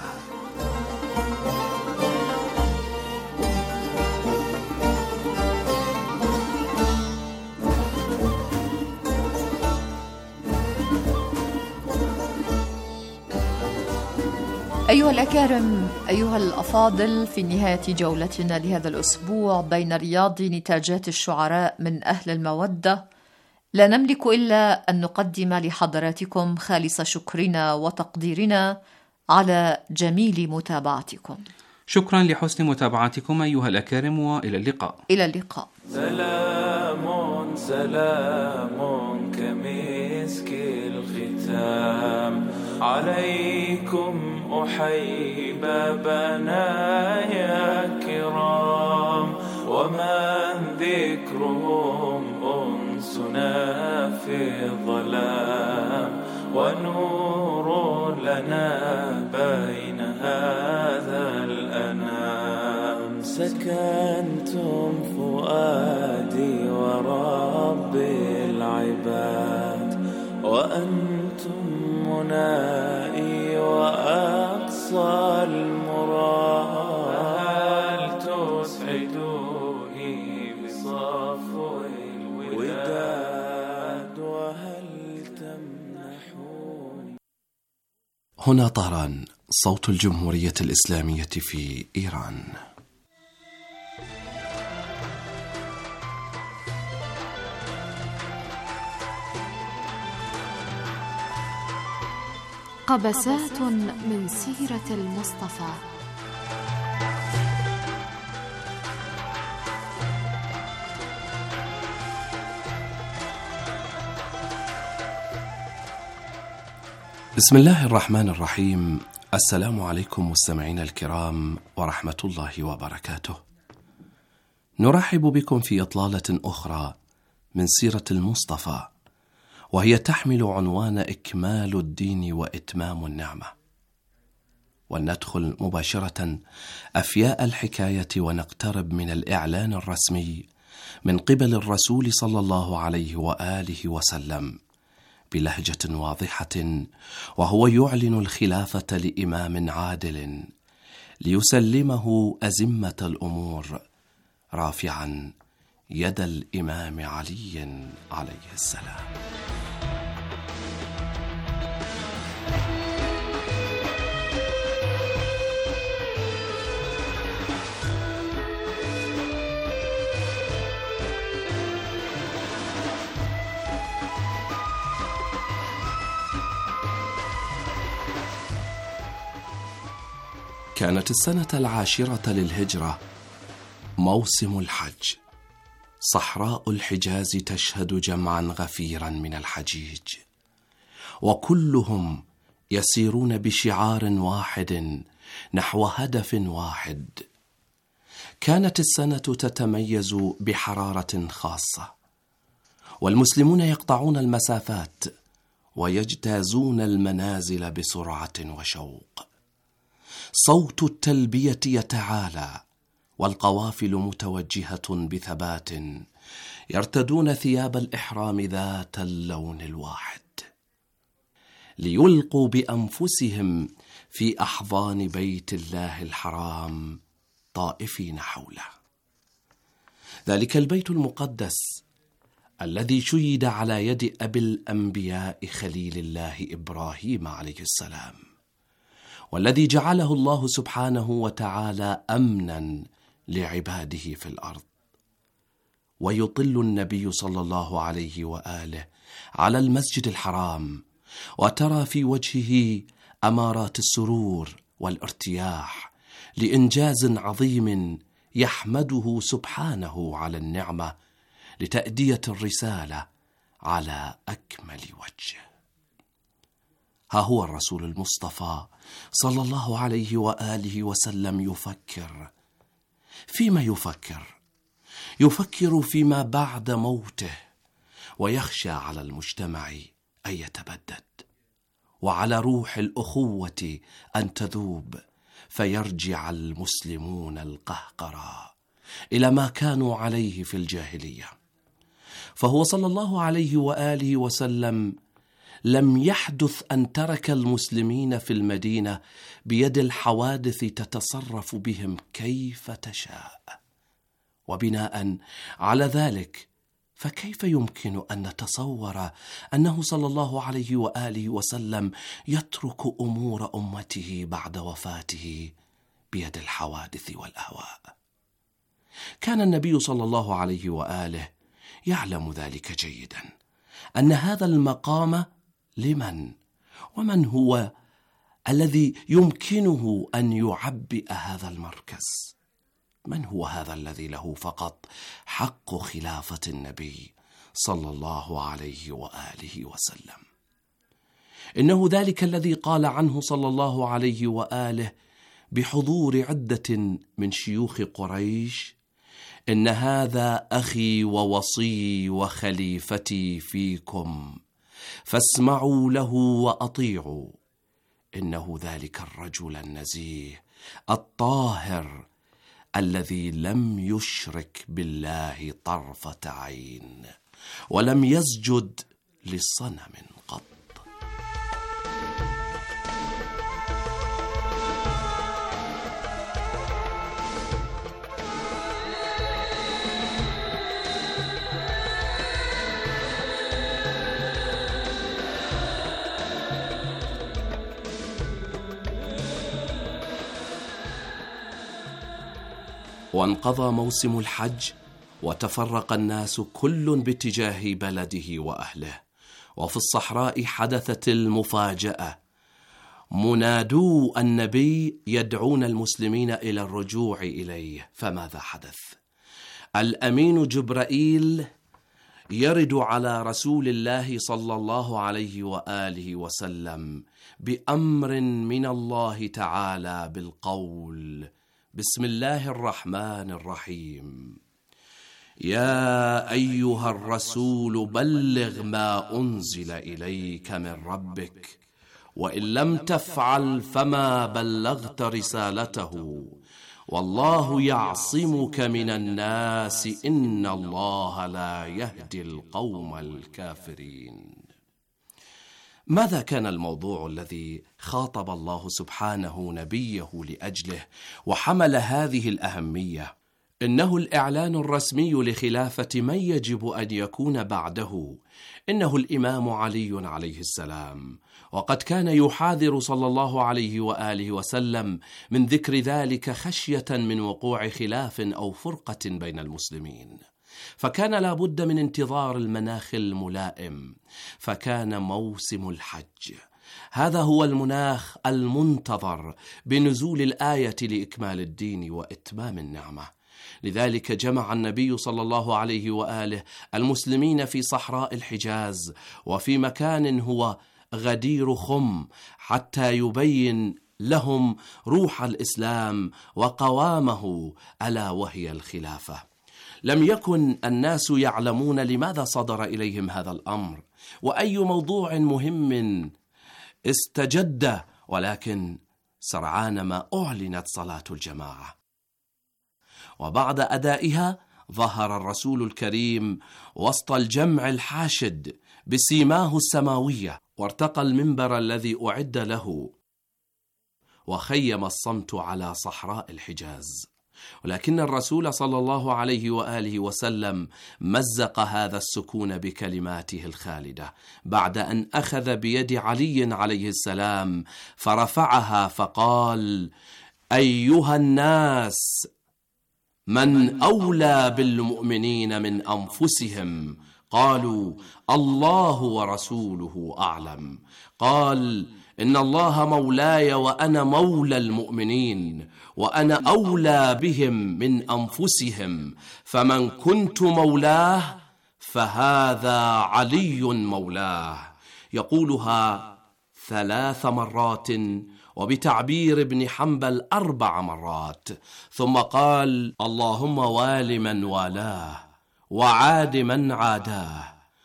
أيها الأكارم، أيها الأفاضل، في نهاية جولتنا لهذا الأسبوع بين رياض نتاجات الشعراء من أهل المودة، لا نملك إلا أن نقدم لحضراتكم خالص شكرنا وتقديرنا على جميل متابعتكم. شكرا لحسن متابعتكم أيها الأكارم، وإلى اللقاء. إلى اللقاء. سلام سلام كمسك الختام عليكم أحبابنا يا كرام، ومن ذكرهم أنسنا في الظلام، ونور لنا بين هذا الأنام. سكنتم فؤادي ورب العباد، وأنتم منائي وأقصى المراد. هل تسعدوني بصفو الوداد، وهل تمنحوني. هنا طهران، صوت الجمهورية الإسلامية في إيران. قبسات من سيرة المصطفى. بسم الله الرحمن الرحيم. السلام عليكم مستمعينا الكرام ورحمة الله وبركاته. نرحب بكم في إطلالة أخرى من سيرة المصطفى، وهي تحمل عنوان إكمال الدين وإتمام النعمة. ولندخل مباشرة أفياء الحكاية ونقترب من الإعلان الرسمي من قبل الرسول صلى الله عليه وآله وسلم بلهجة واضحة، وهو يعلن الخلافة لإمام عادل ليسلمه أزمة الأمور، رافعا يد الإمام علي عليه السلام. كانت السنة 10 للهجرة، موسم الحج. صحراء الحجاز تشهد جمعا غفيرا من الحجيج، وكلهم يسيرون بشعار واحد نحو هدف واحد. كانت السنة تتميز بحرارة خاصة، والمسلمون يقطعون المسافات ويجتازون المنازل بسرعة وشوق. صوت التلبية يتعالى، والقوافل متوجهة بثبات، يرتدون ثياب الإحرام ذات اللون الواحد، ليلقوا بأنفسهم في أحضان بيت الله الحرام طائفين حوله. ذلك البيت المقدس الذي شيد على يد أبي الأنبياء خليل الله إبراهيم عليه السلام، والذي جعله الله سبحانه وتعالى أمنا لعباده في الأرض. ويطل النبي صلى الله عليه وآله على المسجد الحرام، وترى في وجهه أمارات السرور والارتياح لإنجاز عظيم يحمده سبحانه على النعمة لتأدية الرسالة على أكمل وجه. ها هو الرسول المصطفى صلى الله عليه وآله وسلم يفكر. فيما يفكر؟ يفكر فيما بعد موته، ويخشى على المجتمع أن يتبدد، وعلى روح الأخوة أن تذوب، فيرجع المسلمون القهقرى إلى ما كانوا عليه في الجاهلية. فهو صلى الله عليه وآله وسلم لم يحدث أن ترك المسلمين في المدينة بيد الحوادث تتصرف بهم كيف تشاء. وبناء على ذلك، فكيف يمكن أن نتصور أنه صلى الله عليه وآله وسلم يترك أمور أمته بعد وفاته بيد الحوادث والأهواء؟ كان النبي صلى الله عليه وآله يعلم ذلك جيدا، أن هذا المقام لمن؟ ومن هو الذي يمكنه أن يعبئ هذا المركز؟ من هو هذا الذي له فقط حق خلافة النبي صلى الله عليه وآله وسلم؟ إنه ذلك الذي قال عنه صلى الله عليه وآله بحضور عدة من شيوخ قريش: إن هذا أخي ووصي وخليفتي فيكم، فاسمعوا له وأطيعوا، إنه ذلك الرجل النزيه الطاهر الذي لم يشرك بالله طرفة عين ولم يسجد لصنم قط. وانقضى موسم الحج، وتفرق الناس كل باتجاه بلده وأهله. وفي الصحراء حدثت المفاجأة: منادو النبي يدعون المسلمين إلى الرجوع إليه. فماذا حدث؟ الأمين جبرائيل يرد على رسول الله صلى الله عليه وآله وسلم بأمر من الله تعالى بالقول: بسم الله الرحمن الرحيم، يا أيها الرسول بلغ ما أنزل إليك من ربك، وإن لم تفعل فما بلغت رسالته، والله يعصمك من الناس، إن الله لا يهدي القوم الكافرين. ماذا كان الموضوع الذي خاطب الله سبحانه نبيه لأجله وحمل هذه الأهمية؟ إنه الإعلان الرسمي لخلافة من يجب أن يكون بعده، إنه الإمام علي عليه السلام. وقد كان يحاذر صلى الله عليه وآله وسلم من ذكر ذلك خشية من وقوع خلاف أو فرقة بين المسلمين، فكان لا بد من انتظار المناخ الملائم. فكان موسم الحج هذا هو المناخ المنتظر بنزول الآية لإكمال الدين وإتمام النعمة. لذلك جمع النبي صلى الله عليه وآله المسلمين في صحراء الحجاز وفي مكان هو غدير خم، حتى يبين لهم روح الإسلام وقوامه، ألا وهي الخلافة. لم يكن الناس يعلمون لماذا صدر إليهم هذا الأمر وأي موضوع مهم استجد، ولكن سرعان ما أعلنت صلاة الجماعة، وبعد أدائها ظهر الرسول الكريم وسط الجمع الحاشد بسيماه السماوية، وارتقى المنبر الذي أعد له، وخيم الصمت على صحراء الحجاز. ولكن الرسول صلى الله عليه وآله وسلم مزق هذا السكون بكلماته الخالدة، بعد أن أخذ بيد علي عليه السلام فرفعها فقال: أيها الناس، من أولى بالمؤمنين من أنفسهم؟ قالوا: الله ورسوله أعلم. قال: إن الله مولاي وأنا مولى المؤمنين، وأنا أولى بهم من أنفسهم، فمن كنت مولاه فهذا علي مولاه. يقولها 3 مرات، وبتعبير ابن حنبل 4 مرات، ثم قال: اللهم وال من والاه، وعاد من عاداه،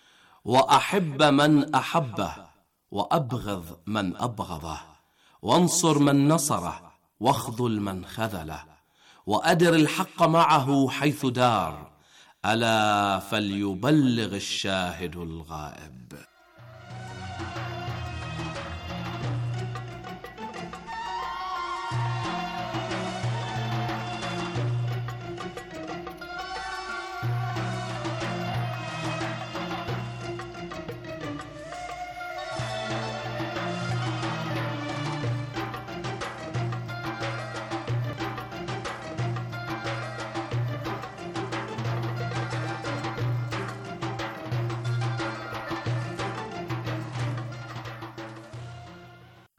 وأحب من أحبه، وأبغض من أبغضه، وانصر من نصره، واخذل من خذله، وأدر الحق معه حيث دار، ألا فليبلغ الشاهد الغائب.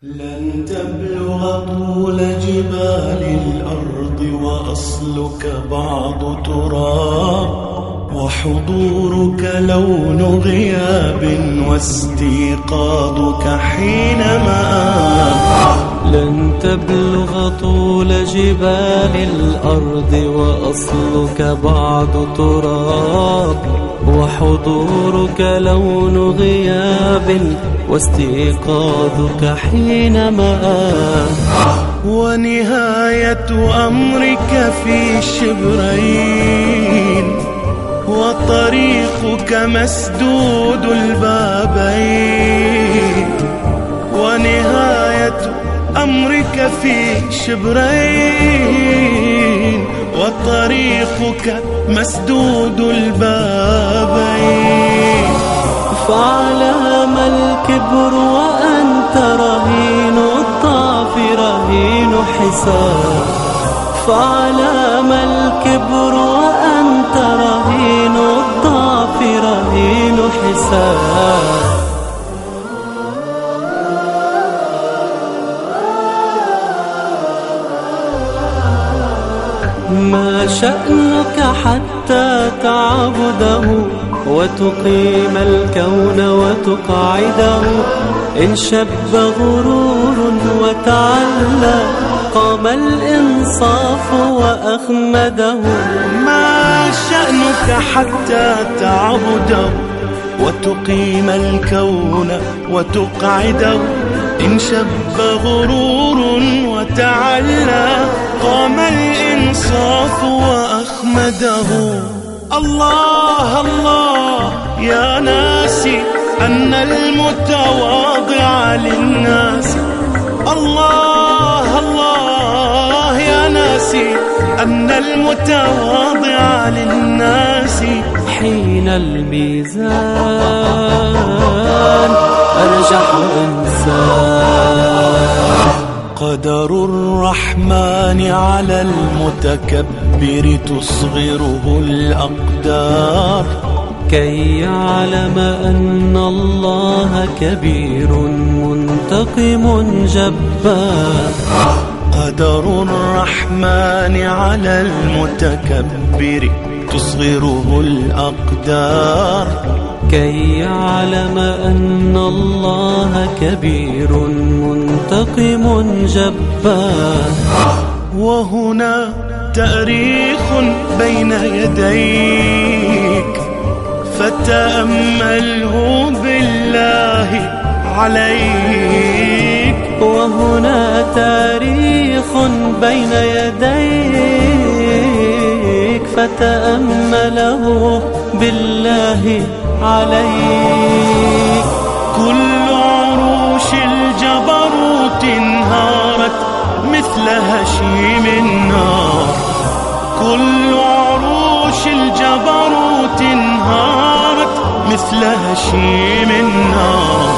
لن تبلغ طول جبال الأرض وأصلك بعض تراب، وحضورك لون غياب واستيقاظك حينما لن تبلغ طول جبال الأرض وأصلك بعض تراب، وحضورك لون غياب واستيقاظك حينما ونهاية أمرك في شبرين، وطريقك مسدود البابين. ونهاية أمرك في شبرين، وطريقك مسدود البابين. فعلى ما الكبر وأنت رهين الضعف رهين حساب، فعلى ما الكبر وأنت رهين الضعف رهين حساب. ما شأنك حتى تعبده وتقيم الكون وتقعده؟ إن شب غرور وتعلى قام الإنصاف وأخمده. ما شأنك حتى تعبده وتقيم الكون وتقعده؟ إن شب غرور وتعلى قام الإنصاف وأخمده. الله الله يا ناسي أن المتواضع للناس، الله الله يا ناسي أن المتواضع للناس حين الميزان أرجح إنسان. قدر الرحمن على المتكبر تصغره الأقدار، كي يعلم أن الله كبير منتقم جبار. قدر الرحمن على المتكبر تصغره الأقدار، كي يعلم أن الله كبير منتقم جبار. وهنا تاريخ بين يديك فتأمله بالله عليك. وهنا تاريخ بين يديك فتأمله بالله عليك. كل عروش الجبروت انهارت مثل هشيم النار، كل عروش الجبروت انهارت مثل هشيم النار.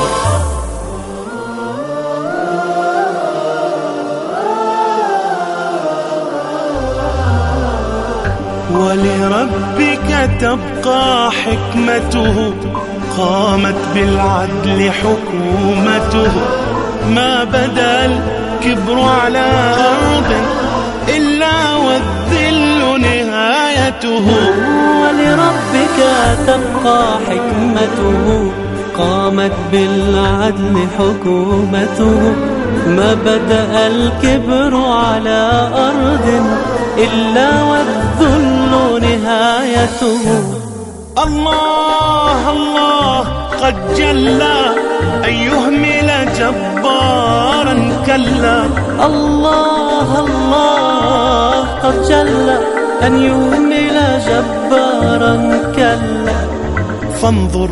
ولربك تبقى حكمته، قامت بالعدل حكومته. ما بدا الكبر على أرض إلا والذل نهايته. ولربك تبقى حكمته، قامت بالعدل حكومته. ما بدأ الكبر على أرض إلا والذل نهايته. الله الله قد جلى أن يهمل جبارا كلا. الله الله قد جلى أن يهمل جبارا كلا. فانظر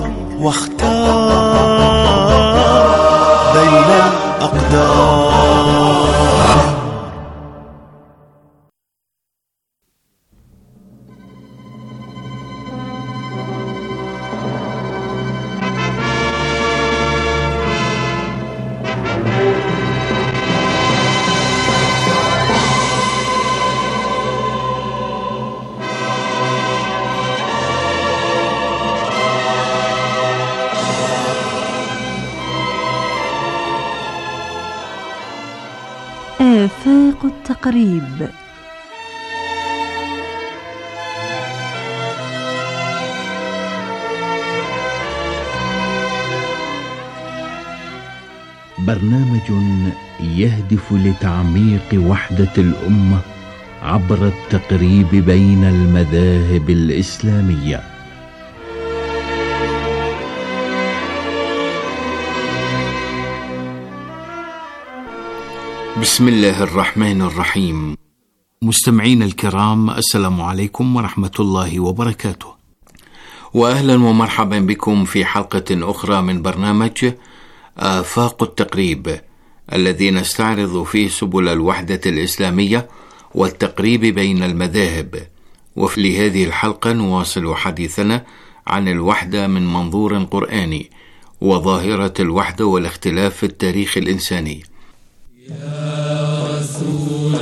واختار بين الأقدار. آفاق التقريب. برنامج يهدف لتعميق وحدة الأمة عبر التقريب بين المذاهب الإسلامية. بسم الله الرحمن الرحيم. مستمعين الكرام، السلام عليكم ورحمة الله وبركاته، وأهلا ومرحبا بكم في حلقة أخرى من برنامج آفاق التقريب، الذي نستعرض فيه سبل الوحدة الإسلامية والتقريب بين المذاهب. وفي هذه الحلقة نواصل حديثنا عن الوحدة من منظور قرآني وظاهرة الوحدة والاختلاف في التاريخ الإنساني. يا رسول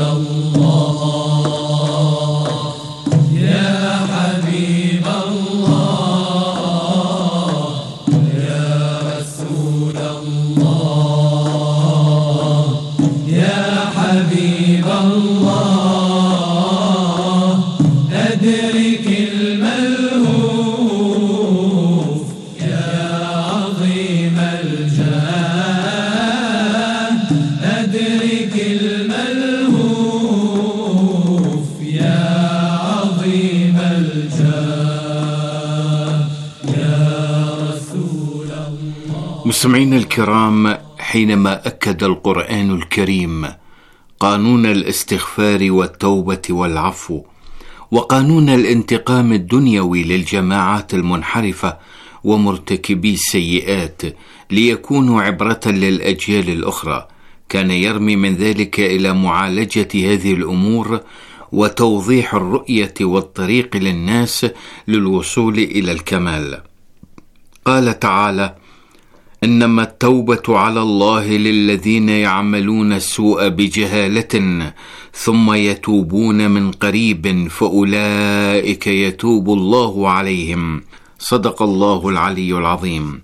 الله يا حبيب الله يا رسول الله يا حبيب الله أدرك الملهوف يا عظيم الجاه أدرك الملهوف يا عظيم الجاه يا رسول الله. مستمعينا الكرام، حينما أكد القرآن الكريم قانون الاستغفار والتوبة والعفو وقانون الانتقام الدنيوي للجماعات المنحرفة ومرتكبي السيئات ليكونوا عبرة للأجيال الأخرى، كان يرمي من ذلك إلى معالجة هذه الأمور وتوضيح الرؤية والطريق للناس للوصول إلى الكمال. قال تعالى: إنما التوبة على الله للذين يعملون السوء بجهالة ثم يتوبون من قريب فأولئك يتوب الله عليهم. صدق الله العلي العظيم.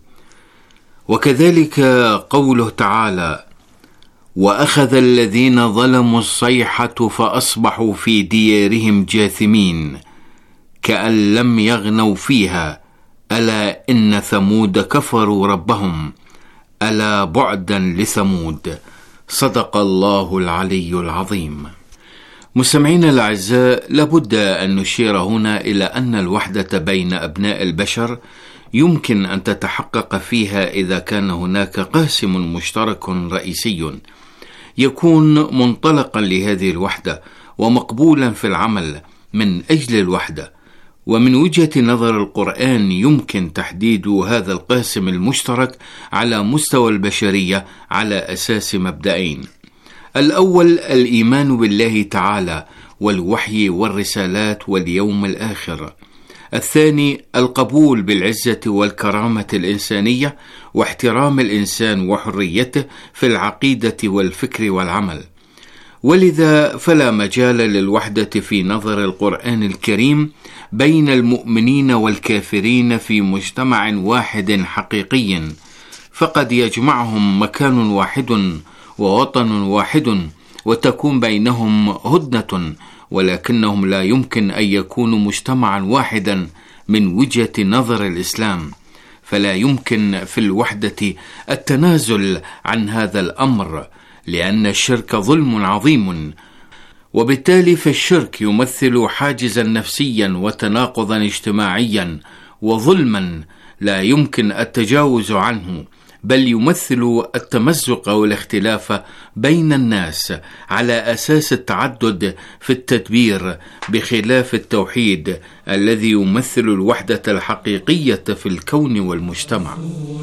وكذلك قوله تعالى: وأخذ الذين ظلموا الصيحة فأصبحوا في ديارهم جاثمين كأن لم يغنوا فيها ألا إن ثمود كفروا ربهم ألا بعدا لثمود. صدق الله العلي العظيم. مستمعينا الأعزاء، لابد أن نشير هنا إلى أن الوحدة بين أبناء البشر يمكن أن تتحقق فيها إذا كان هناك قاسم مشترك رئيسي يكون منطلقا لهذه الوحدة ومقبولا في العمل من أجل الوحدة. ومن وجهة نظر القرآن يمكن تحديد هذا القاسم المشترك على مستوى البشرية على أساس مبدئين: الأول الإيمان بالله تعالى والوحي والرسالات واليوم الآخر. الثاني القبول بالعزة والكرامة الإنسانية واحترام الإنسان وحريته في العقيدة والفكر والعمل. ولذا فلا مجال للوحدة في نظر القرآن الكريم بين المؤمنين والكافرين في مجتمع واحد حقيقي، فقد يجمعهم مكان واحد ووطن واحد وتكون بينهم هدنة، ولكنهم لا يمكن أن يكونوا مجتمعا واحدا من وجهة نظر الإسلام. فلا يمكن في الوحدة التنازل عن هذا الأمر، لأن الشرك ظلم عظيم، وبالتالي فالشرك يمثل حاجزا نفسيا وتناقضا اجتماعيا وظلما لا يمكن التجاوز عنه، بل يمثل التمزق والاختلاف بين الناس على أساس التعدد في التدبير، بخلاف التوحيد الذي يمثل الوحدة الحقيقية في الكون والمجتمع.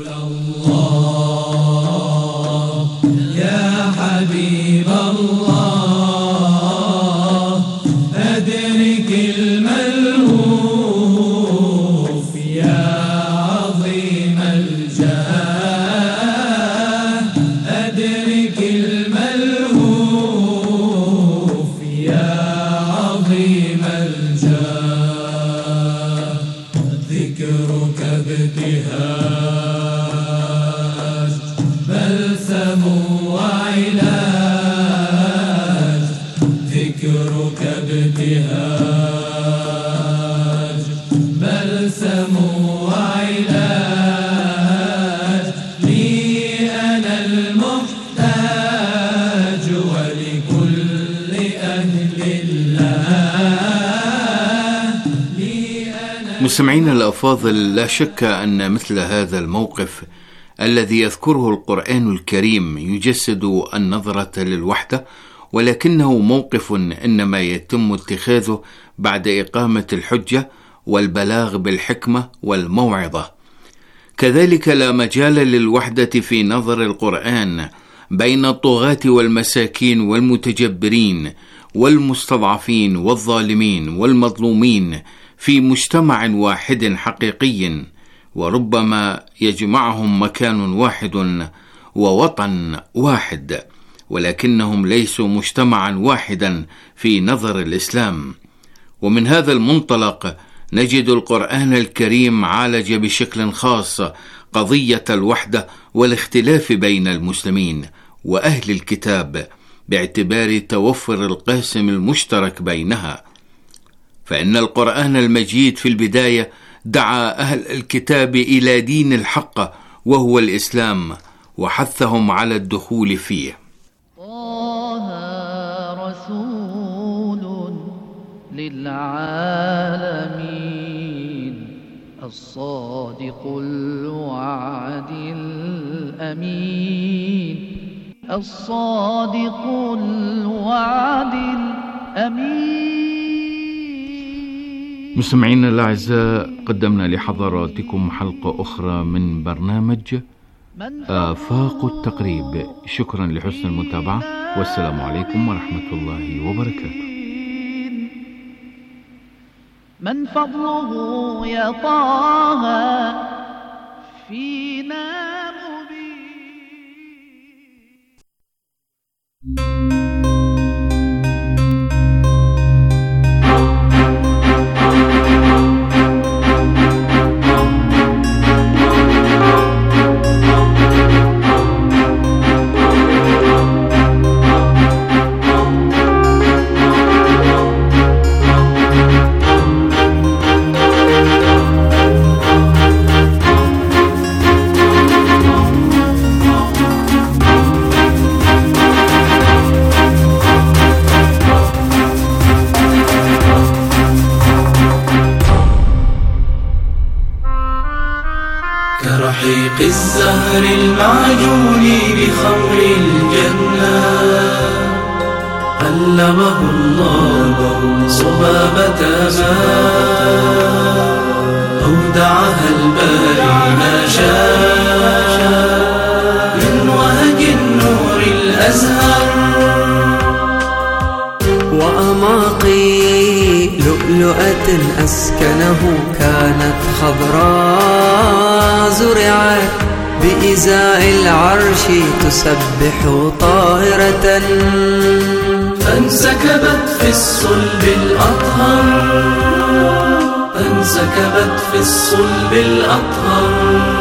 يا حبيب الله أدرك الملهوف يا عظيم الجاه أدرك الملهوف يا عظيم الجاه ذكرك ابتهاج بلسم وعلاج مستمعينا الأفاضل، لا شك أن مثل هذا الموقف الذي يذكره القرآن الكريم يجسد النظرة للوحدة، ولكنه موقف إنما يتم اتخاذه بعد إقامة الحجة والبلاغ بالحكمة والموعظة. كذلك لا مجال للوحدة في نظر القرآن بين الطغاة والمساكين والمتجبرين والمستضعفين والظالمين والمظلومين في مجتمع واحد حقيقي، وربما يجمعهم مكان واحد ووطن واحد، ولكنهم ليسوا مجتمعا واحدا في نظر الإسلام. ومن هذا المنطلق نجد القرآن الكريم عالج بشكل خاص قضية الوحدة والاختلاف بين المسلمين وأهل الكتاب باعتبار توفر القاسم المشترك بينها، فإن القرآن المجيد في البداية دعا أهل الكتاب إلى دين الحق وهو الإسلام، وحثهم على الدخول فيه. طه رسول للعالمين الصادق الوعد الأمين الصادق الوعد الأمين. مستمعينا الأعزاء، قدمنا لحضراتكم حلقة أخرى من برنامج آفاق التقريب. شكرا لحسن المتابعة، والسلام عليكم ورحمة الله وبركاته. من فضله يا طه فينا كرحيق الزهر المعجون بخمر الجنة قلبه الله صبابة ماء أودعها الباري ما شاء من وهج النور الأزهر وأماقي لؤلؤة أسكنه كانت خضراء زرعت بإزاء العرش تسبح طاهرة فانسكبت في الصلب الأطهر انسكبت في الصلب الأطهر.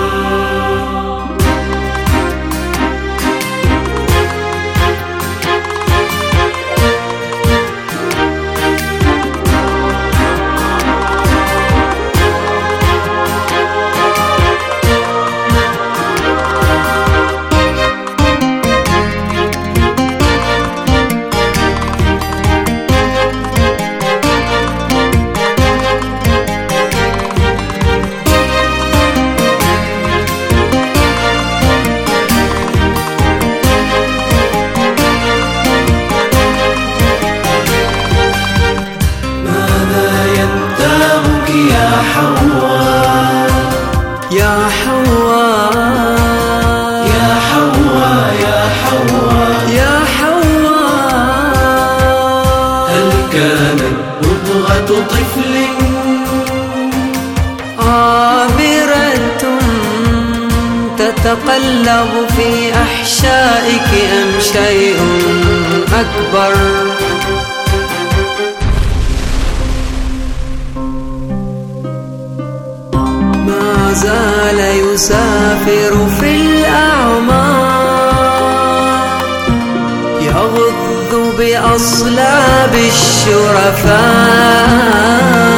تتقلب في أحشائك أم شيء أكبر؟ ما زال يسافر في الأعماق يغض بأصلاب الشرفاء